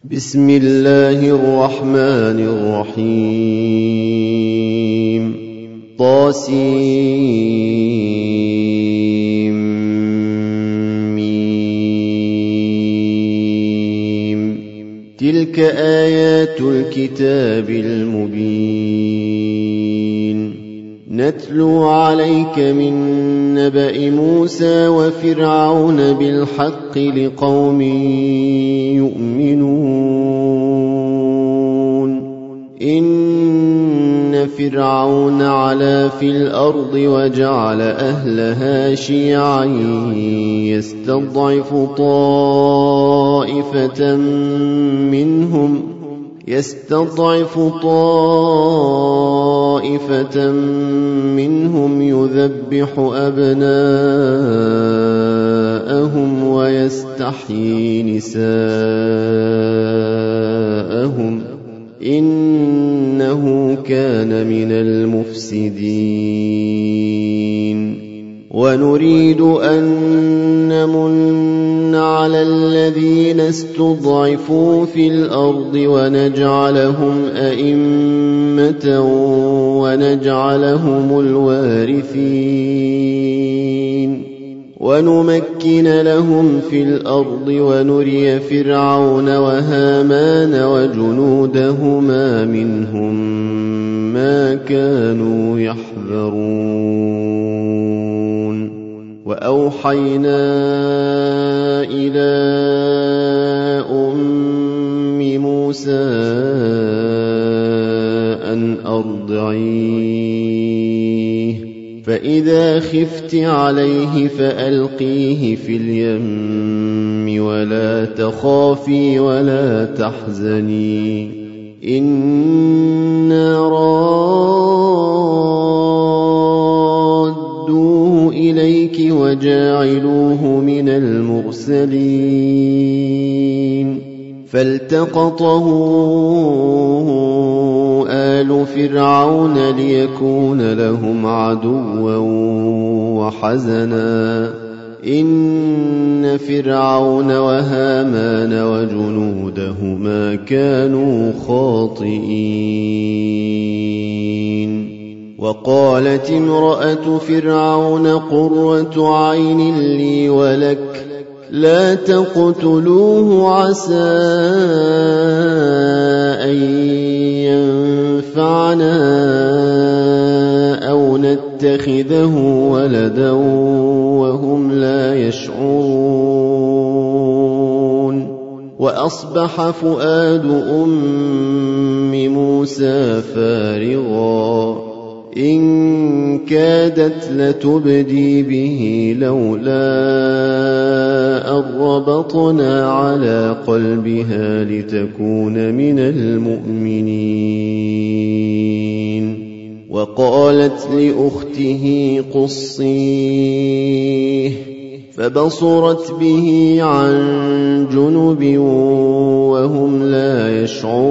بسم الله الرحمن الرحيم طاسيم تلك آيات الكتاب المبين نتلو عليك من نبأ موسى وفرعون بالحق لقوم يؤمنون إن فرعون علا في الأرض وجعل أهلها شيعا يستضعف طائفة منهم يذبح أبناءهم ويستحيي نساءهم إنه كان من المفسدين ونريد أن نمن على الذين استضعفوا في الأرض ونجعلهم أئمة ونجعلهم الوارثين ونمكن لهم في الأرض ونري فرعون وهامان وجنودهما منهم ما كانوا يحذرون وأوحينا إلى أم موسى أن أرضعيه فإذا خفت عليه فألقيه في اليم ولا تخافي ولا تحزني إنا رادوه إليك وجاعلوه من المرسلين فالتقطه آل فرعون ليكون لهم عدوا وحزنا إن فرعون وهامان وجنودهما كانوا خاطئين وقالت امرأة فرعون قرة عين لي ولك لا تقتلوه عسى أن ينفعنا أو نتخذه ولدا وهم لا يشعرون وأصبح فؤاد أم موسى فارغا إن كادت لتبدي به لولا أن ربطنا على قلبها لتكون من المؤمنين وقالت لأخته قصيه فبصرت به عن جنب وهم لا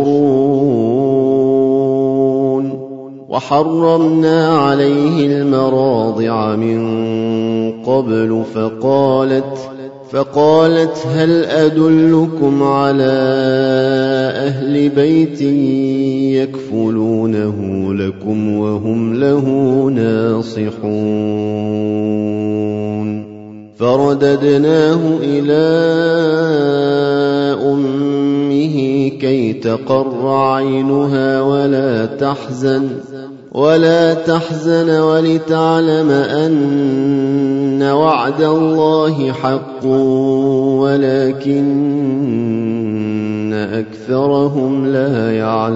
يشعرون وحرمنا عليه المراضع من قبل فقالت هل أدلكم على أهل بيت يكفلونه لكم وهم له ناصحون فرددناه إلى أمه كي تقر عينها ولا تحزن ولتعلم أن وعد الله حق ولكن أكثرهم لا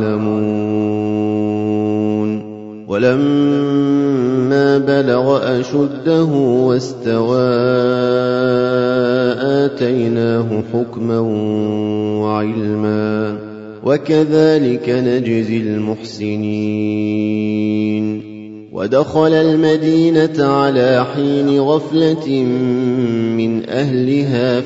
يعلمون ولما بلغ أشده واستوى آتيناه حكما وعلما وكذلك نجزي المحسنين ودخل المدينة على حين غفلة من أهلها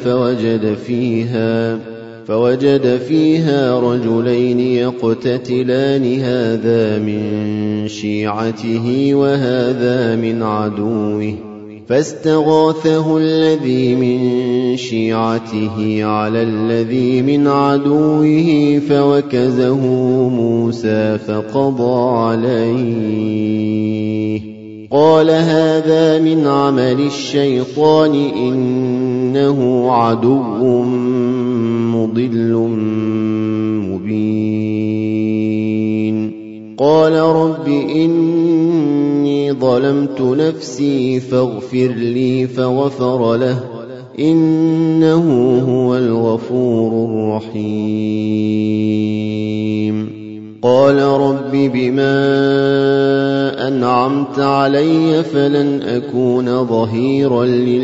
فوجد فيها رجلين يقتتلان هذا من شيعته وهذا من عدوه فاستغاثه الذي من شيعته على الذي من عدوه فوكزه موسى فقضى عليه. قال هذا من عمل الشيطان إنه عدو مضل مبين. قال رب إني ظلمت نفسي فاغفر لي فغفر له إنه هو الغفور الرحيم. قال رب بما أنعمت علي فلن أكون ظهيرا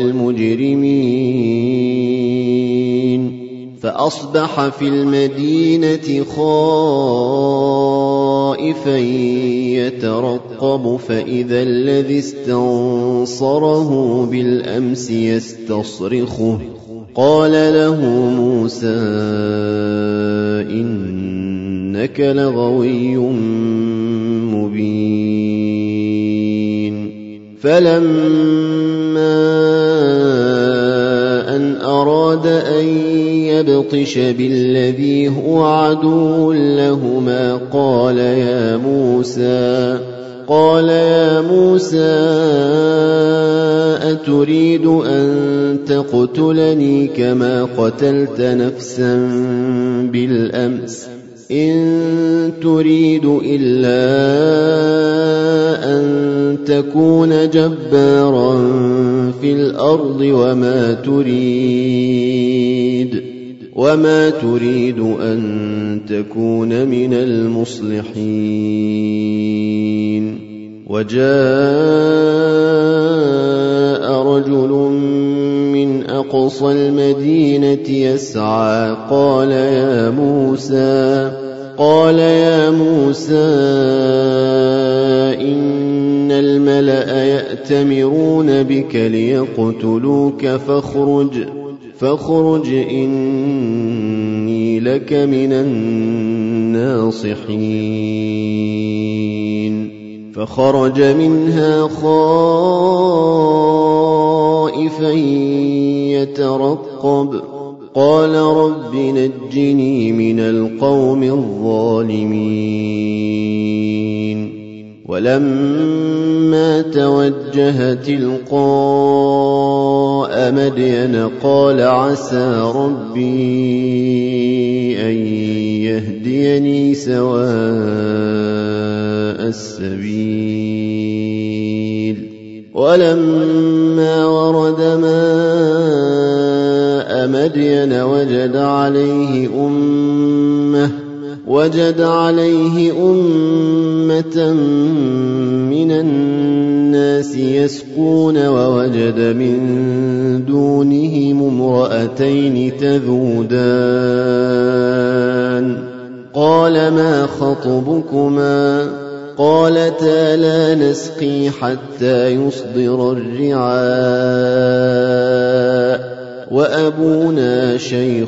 للمجرمين. فأصبح في المدينة خائفا يترقب فإذا الذي استنصره بالأمس يستصرخه. قال له موسى إنك لغوي مبين. فلما أن أراد أن يبطش بالذي هو عدو لهما قال يا موسى أتريد أن تقتلني كما قتلت نفسا بالأمس إن تريد إلا أن تكون جبارا في الأرض وما تريد أن تكون من المصلحين. وجاء رجل من أقصى المدينة يسعى قال يا موسى إن الملأ يأتمرون بك ليقتلوك فاخرج إني لك من الناصحين. فخرج منها خائفا يترقب قال رب نجني من القوم الظالمين. ولما توجه تلقاء مدين قال عسى ربي أن يهديني سواء السبيل. ولما ورد ماء مدين وجد عليه أمة من الناس يسقون ووجد من دونهم امرأتين تذودان. قال ما خطبكما قالتا لا نسقي حتى يصدر الرعاء وأبونا شيخ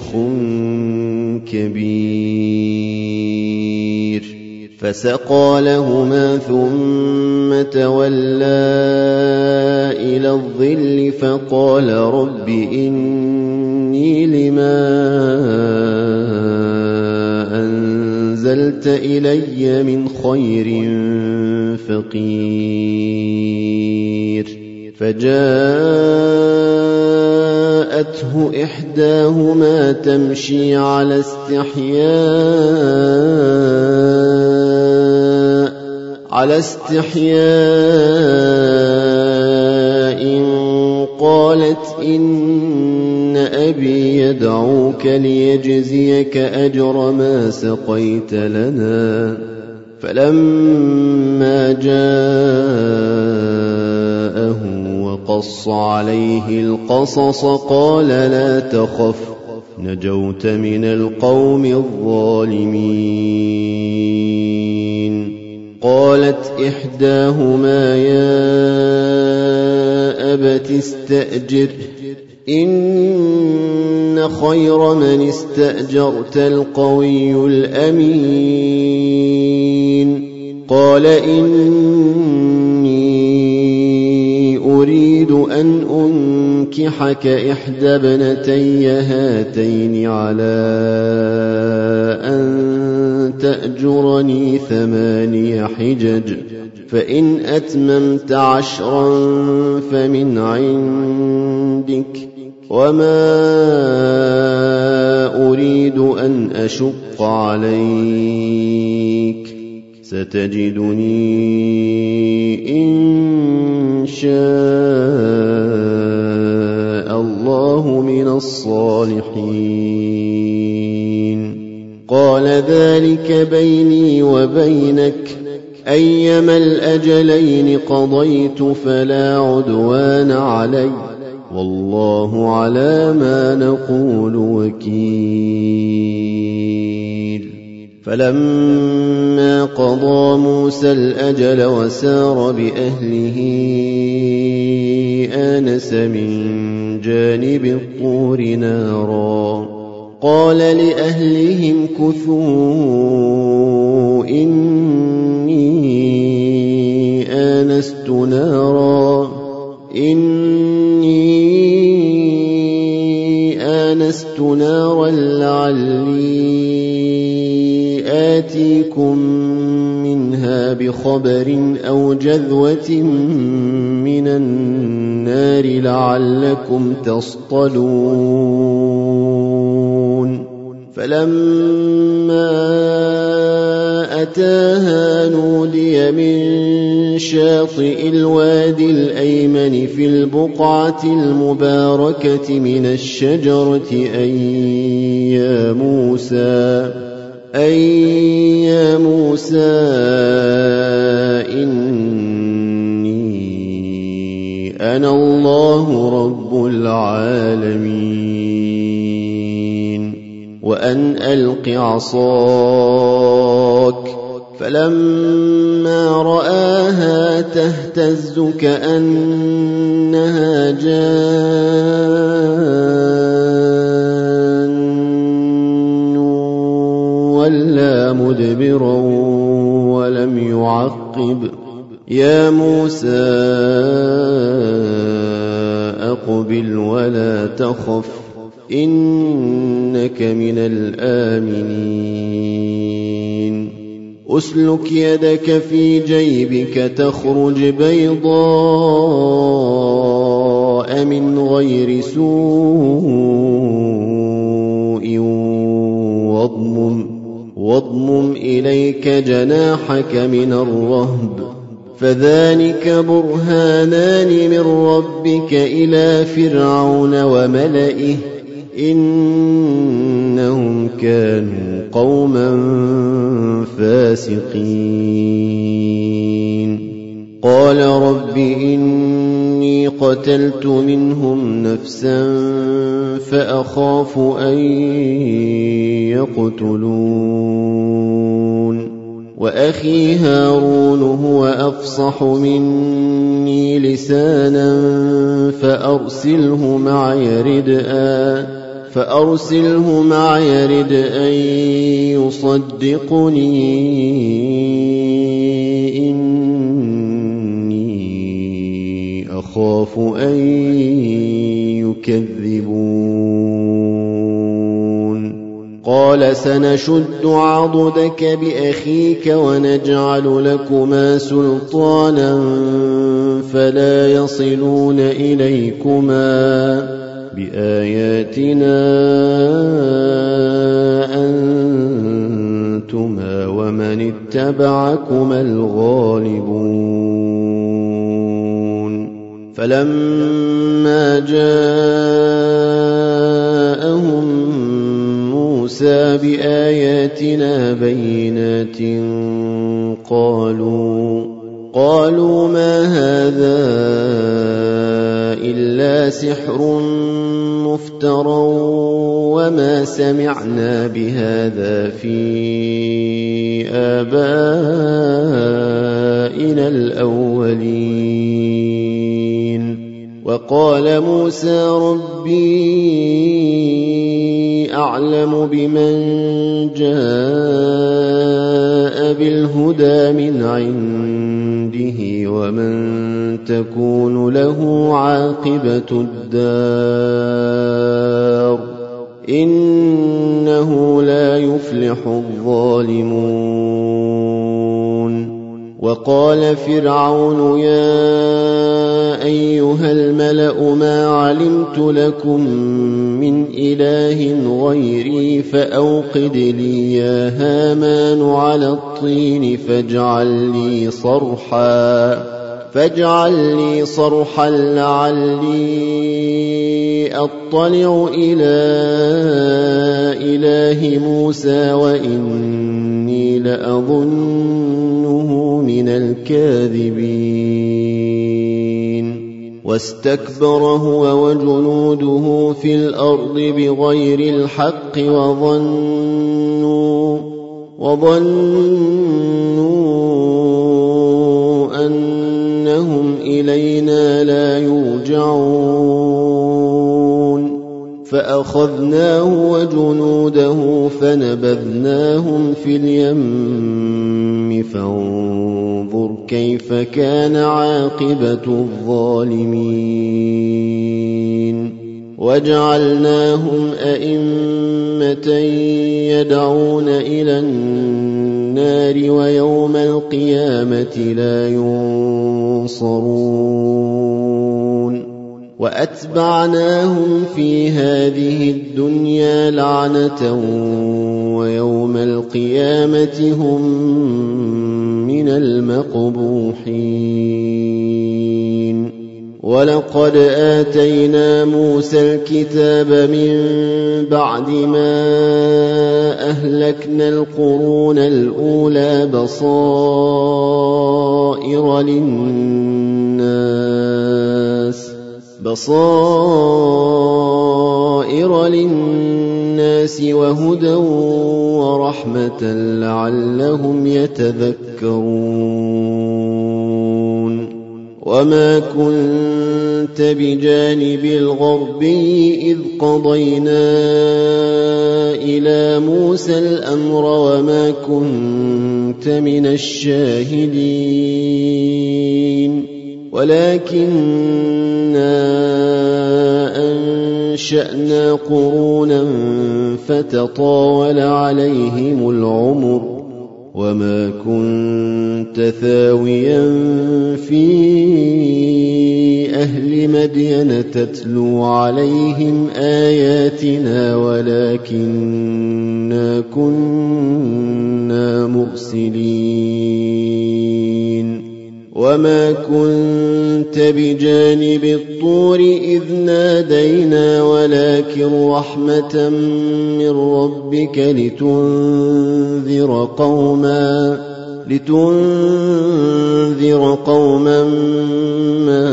كبير. فسقى لهما ثم تولى إلى الظل فقال رب إني لما أنزلت إلي من خير فقير. فجاءته إحداهما تمشي على استحياء قالت إن أبي يدعوك ليجزيك أجر ما سقيت لنا. فلما جاءه وقص عليه القصص قال لا تخف نجوت من القوم الظالمين. قالت إحداهما يا أبت استأجره إن خير من استأجرت القوي الأمين. قال إني أريد أن أنكحك إحدى ابنتي هاتين على أن تأجرني 8 حجج فإن أتممت 10 فمن عندك وما أريد أن أشق عليك ستجدني إن شاء الله من الصالحين. قال ذلك بيني وبينك أيما الأجلين قضيت فلا عدوان علي والله على ما نقول وكيل. فلما قضى موسى الأجل وسار بأهله آنس من جانب الطور نارا قال لأهلهم كثوا إني آنست نارا لعلي آتيكم منها بخبر أو جذوة من النار لعلكم تصطلون. فلما أتاها نودي من شاطئ الوادي الأيمن في البقعة المباركة من الشجرة أي يا موسى إني أنا الله رب العالمين وأن ألق عصاك فلما رآها تهتز كأنها جان ولا مدبرا ولم يعقب يا موسى أقبل ولا تخف إنك من الآمنين. أسلك يدك في جيبك تخرج بيضاء من غير سوء واضمم إليك جناحك من الرهب فذلك برهانان من ربك إلى فرعون وملئه إنهم كانوا قوما فاسقين. قال رب إني قتلت منهم نفسا فأخاف أن يقتلون وأخي هارون هو أفصح مني لسانا فأرسله معي رد أن يصدقني إني أخاف أن يكذبون. قال سنشد عضدك بأخيك ونجعل لكما سلطانا فلا يصلون إليكما بآياتنا أنتما ومن اتبعكما الغالبون. فلما جاءهم موسى بآياتنا بينات قالوا ما هذا إلا سحر مفترى وما سمعنا بهذا في آبائنا الأولين. وقال موسى ربي أعلم بمن جاء بالهدى من عنده ومن تكون له عاقبة الدار إنه لا يفلح الظالمون. وقال فرعون يا أيها الملأ ما علمت لكم من إله غيري فأوقد لي يا هامان على الطين فاجعل لي صرحا لعلي أطلع إلى إله موسى وإني لأظنه من الكاذبين. واستكبر هو وجنوده في الأرض بغير الحق وظنوا أنهم إلينا لا يرجعون فأخذناه وجنوده فنبذناهم في اليم فانظر كيف كان عاقبة الظالمين. وجعلناهم أئمة يدعون إلى النار ويوم القيامة لا ينصرون. وأتبعناهم في هذه الدنيا لعنة ويوم القيامة هم من المقبوحين. ولقد آتينا موسى الكتاب من بعد ما أهلكنا القرون الأولى بصائر للناس وهدى ورحمة لعلهم يتذكرون. وما كنت بجانب الغربي إذ قضينا إلى موسى الأمر وما كنت من الشاهدين ولكننا أنشأنا قرونا فتطاول عليهم العمر وما كنت ثاويا في أهل مدين تتلو عليهم آياتنا ولكننا كنا مرسلين. وما كنت بجانب الطور إذ نادينا ولكن رحمة من ربك لتنذر قوما ما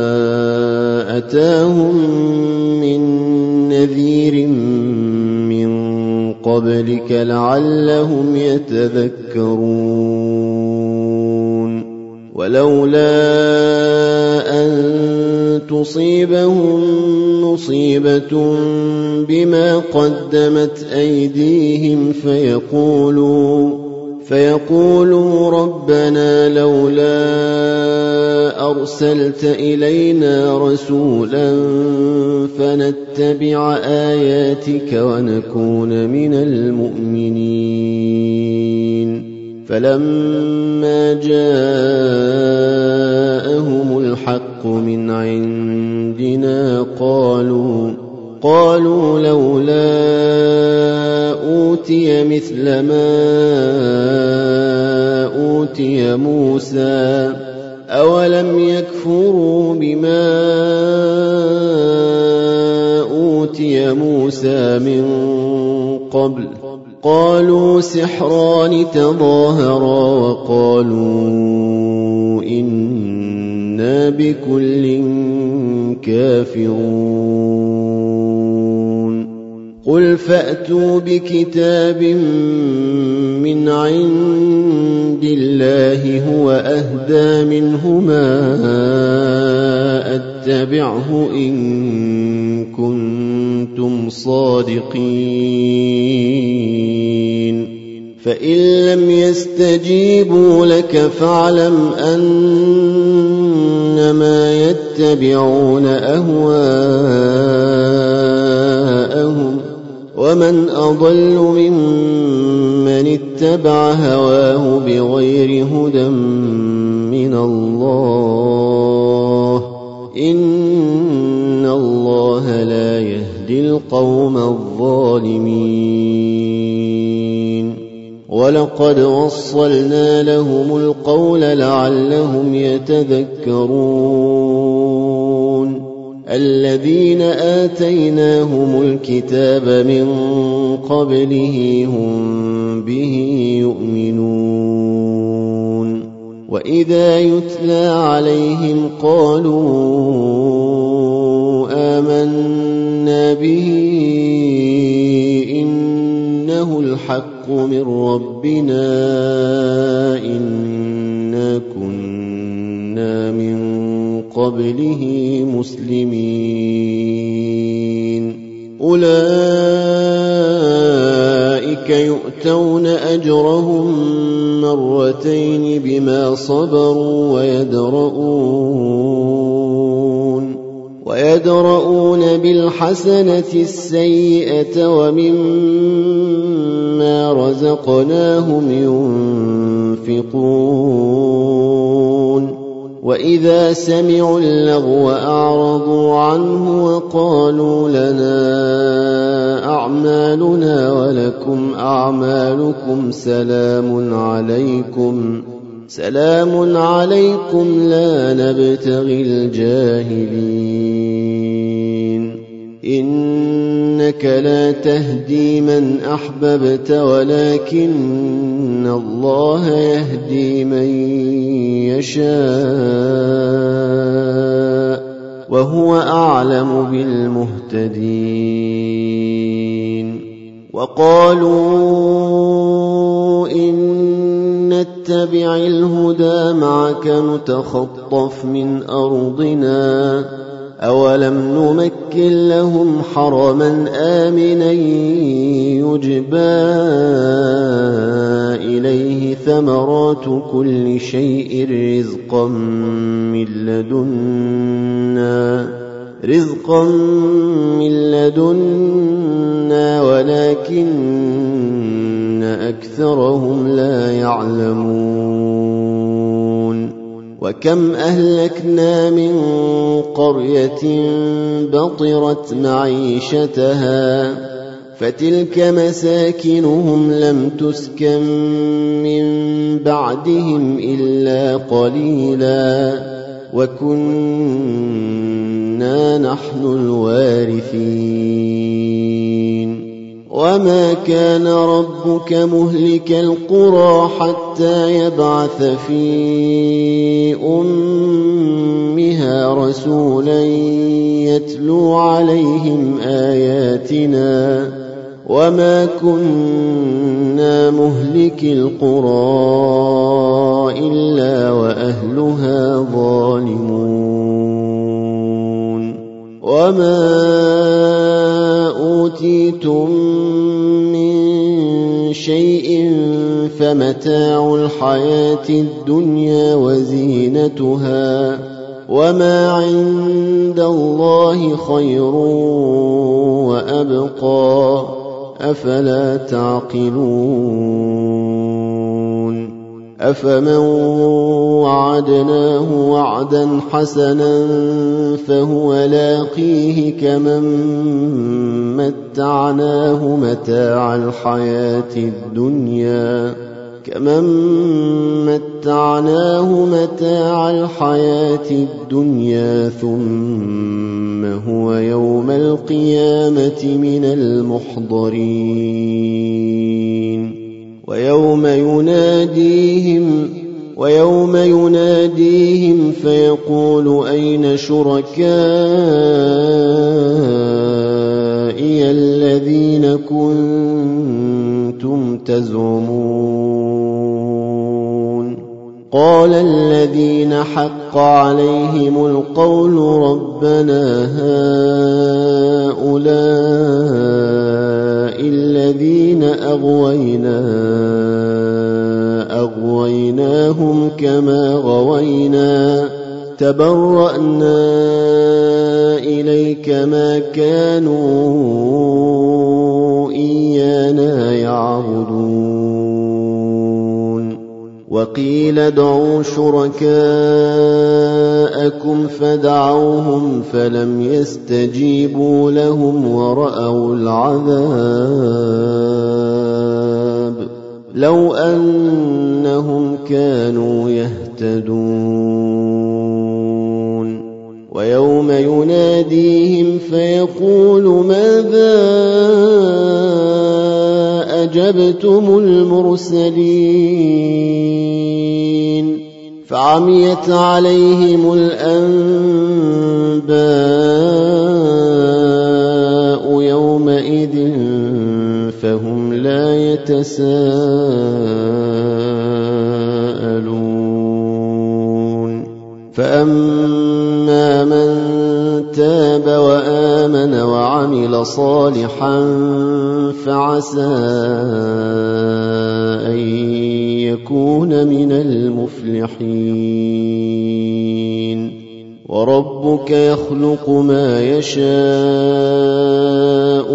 أتاهم من نذير من قبلك لعلهم يتذكرون. ولولا أن تصيبهم مصيبة بما قدمت أيديهم فيقولوا ربنا لولا أرسلت إلينا رسولا فنتبع آياتك ونكون من المؤمنين. فلما جاءهم الحق من عندنا قالوا لولا أوتي مثل ما أوتي موسى أولم يكفروا بما أوتي موسى من قبل قالوا سحران تظاهرا وقالوا إنا بكل كافرون. قل فأتوا بكتاب من عند الله هو أهدى منهما أتبعه إن كنتم صادقين. فإن لم يستجيبوا لك فاعلم أنما يتبعون أهواءهم ومن أضل ممن اتبع هواه بغير هدى من الله إن الله لا يهدي القوم الظالمين ولقد وصلنا لهم القول لعلهم يتذكرون الذين آتيناهم الكتاب من قبله هم به يؤمنون وإذا يتلى عليهم قالوا آمنا به إنه الحق من ربنا إنا كنا من قبله مسلمين أولئك يؤتون أجرهم مرتين بما صبروا ويدرؤون بالحسنة السيئة ومما رزقناهم ينفقون وإذا سمعوا اللغو أعرضوا عنه وقالوا لنا أعمالنا ولكم أعمالكم سلام عليكم لا نبتغي الجاهلين إنك لا تهدي من أحببت ولكن الله يهدي من يشاء وهو أعلم بالمهتدين وقالوا إن نتبع الهدى معك نتخطف من أرضنا أولم نمكن لهم حرما آمنا يجبى إليه ثمرات كل شيء رزقا من لدنا ولكن أكثرهم لا يعلمون وكم أهلكنا من قرية بطرت معيشتها فتلك مساكنهم لم تسكن من بعدهم إلا قليلا وكنا نحن الوارثين وما كان ربك مهلك القرى حتى يبعث في أمها رسولا يتلو عليهم آياتنا وما كنا مهلك القرى إلا وأهلها ظالمون وما أوتيتم من شيء فمتاع الحياة الدنيا وزينتها وما عند الله خير وأبقى أفلا تعقلون أفمن وعدناه وعدا حسنا فهو لاقيه كمن متعناه متاع الحياة الدنيا ثم هو يوم القيامة من المحضرين ويوم يناديهم فيقول أين شركائي الذين كنتم تزعمون قال الذين حق عليهم القول ربنا هؤلاء الذين أغوينا كما غوينا تبرأنا إليك ما كانوا إيانا يعبدون وقيل ادعوا شركاءكم فدعوهم فلم يستجيبوا لهم ورأوا العذاب لو أنهم كانوا يهتدون ويوم يناديهم فيقول ماذا أجبتم المرسلين فعميت عليهم الأنباء يومئذ فهم لا يتساءلون فأما من تاب وآمن وعمل صالحا فعسى أن يكون من المفلحين وربك يخلق ما يشاء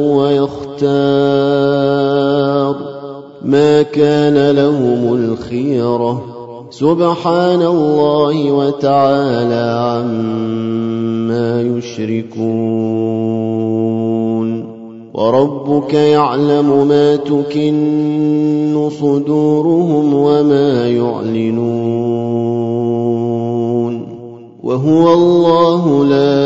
ويختار ما كان لهم الخيرة سبحان الله وتعالى عما يشركون وربك يعلم ما تكن صدورهم وما يعلنون وهو الله لا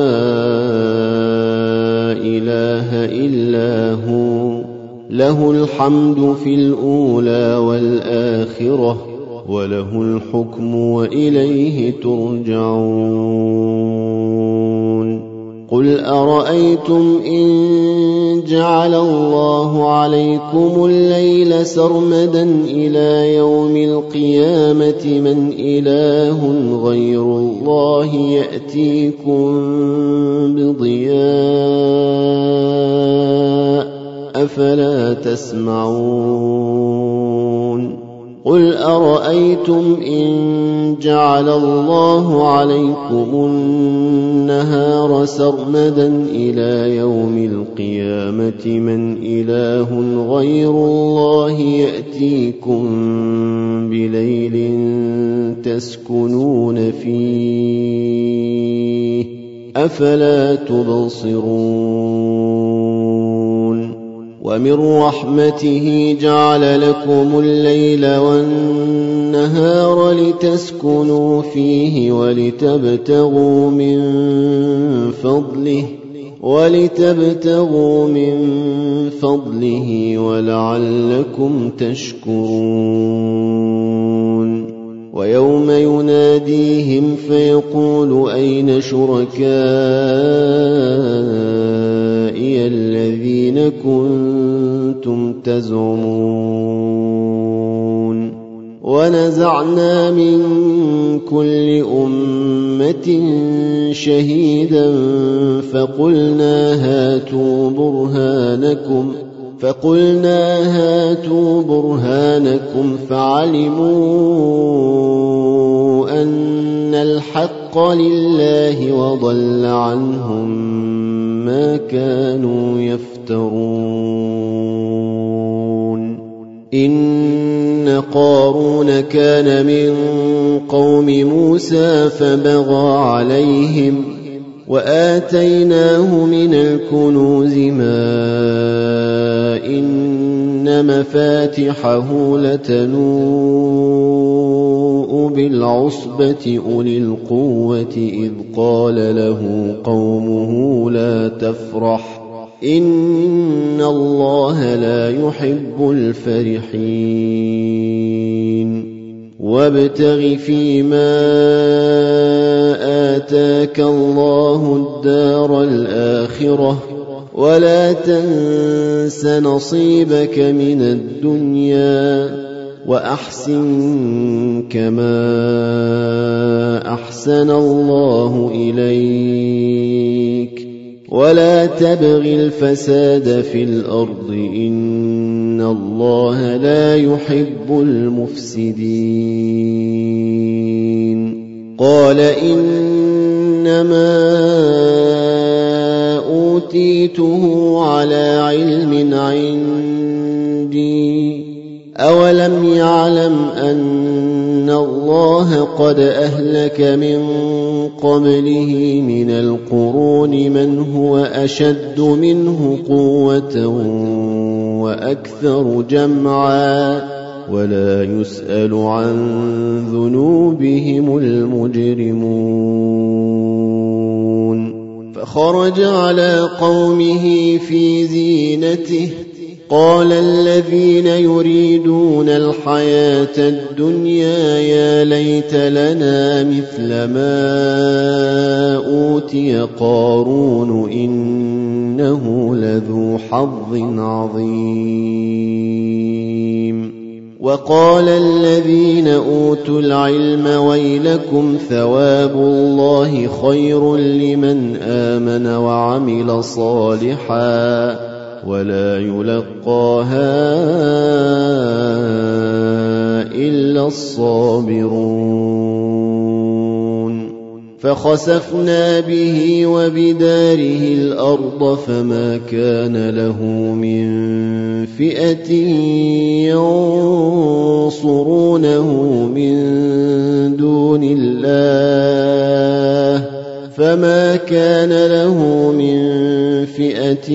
إله إلا هو له الحمد في الأولى والآخرة وله الحكم وإليه ترجعون قل أرأيتم إن جعل الله عليكم الليل سرمدا إلى يوم القيامة من إله غير الله يأتيكم بضياء أفلا تسمعون قل أرأيتم إن جعل الله عليكم النهار سرمدا إلى يوم القيامة من إله غير الله يأتيكم بليل تسكنون فيه أفلا تبصرون ومن رحمته جعل لكم الليل والنهار لتسكنوا فيه ولتبتغوا من فضله ولعلكم تشكرون ويوم يناديهم فيقول أين شركائي الذين كنتم تزعمون ونزعنا من كل أمة شهيدا فقلنا هاتوا برهانكم فعلموا أن الحق لله وضل عنهم ما كانوا يفترون إن قارون كان من قوم موسى فبغى عليهم وآتيناه من الكنوز ما إن مفاتحه لتنوء بالعصبة أولي القوة إذ قال له قومه لا تفرح إن الله لا يحب الفرحين وابتغ فيما آتاك الله الدار الآخرة ولا تنس نصيبك من الدنيا وأحسن كما أحسن الله إليك ولا تبغ الفساد في الأرض إن الله لا يحب المفسدين قال إنما أوتيته على علم عندي أولم يعلم أن الله قد أهلك من قبله من القرون من هو أشد منه قوة وأكثر جمعا ولا يسأل عن ذنوبهم المجرمون فخرج على قومه في زينته قال الذين يريدون الحياة الدنيا يا ليت لنا مثل ما أوتي قارون إنه لذو حظ عظيم وقال الذين أوتوا العلم ويلكم ثواب الله خير لمن آمن وعمل صالحا ولا يلقاها إلا الصابرون فخسفنا به وبداره الأرض فما كان له من فئة ينصرونه من دون الله فما كان له من فئة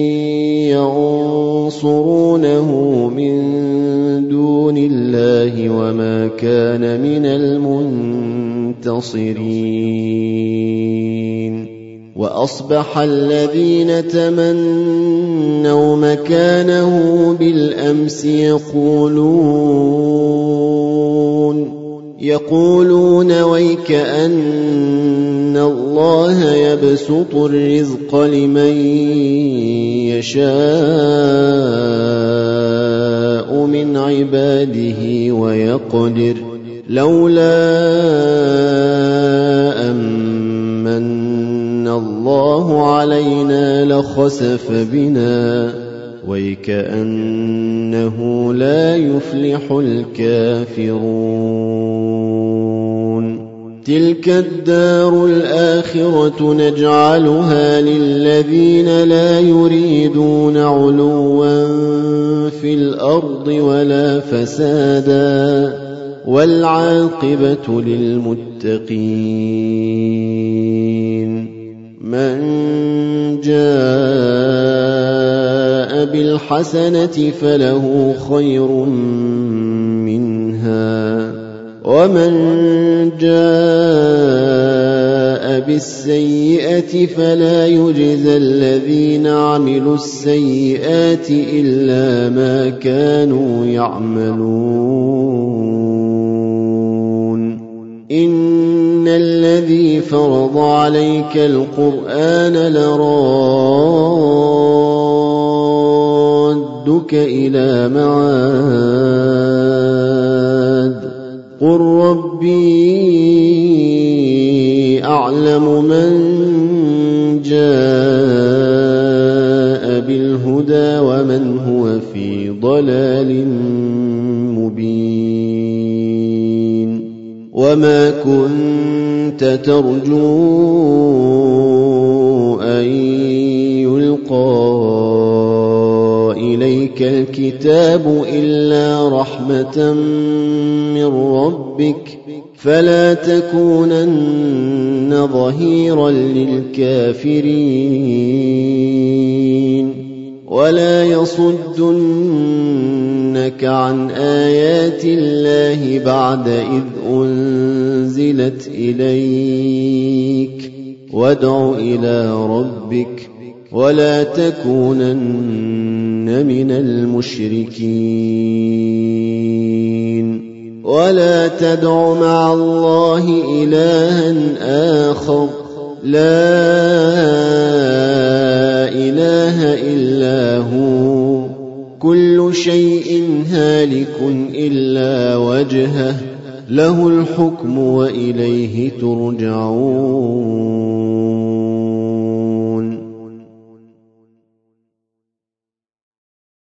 ينصرونه من دون الله وما كان من المنتصرين وأصبح الذين تمنوا مكانه بالأمس يقولون ويك أن الله يبسط الرزق لمن يشاء من عباده ويقدر لولا أمن الله علينا لخسف بنا ويكأنه لا يفلح الكافرون تلك الدار الآخرة نجعلها للذين لا يريدون علوا في الأرض ولا فسادا والعاقبة للمتقين من جاء بالحسنة فله خير منها ومن جاء بالسيئة فلا يجزى الذين عملوا السيئات إلا ما كانوا يعملون إن الذي فرض عليك القرآن لرادك إلى معاد قل ربي أعلم من جاء بالهدى ومن هو في ضلال مبين وما كنت ترجو أن يلقى إليك الكتاب إلا رحمة من ربك فلا تكونن ظهيرا للكافرين ولا يصدنك عن آيات الله بعد إذ أنزلت إليك وادع إلى ربك ولا تكونن من المشركين ولا تدع مع الله إلها آخر لا إله إلا هو كل شيء هالك إلا وجهه له الحكم وإليه ترجعون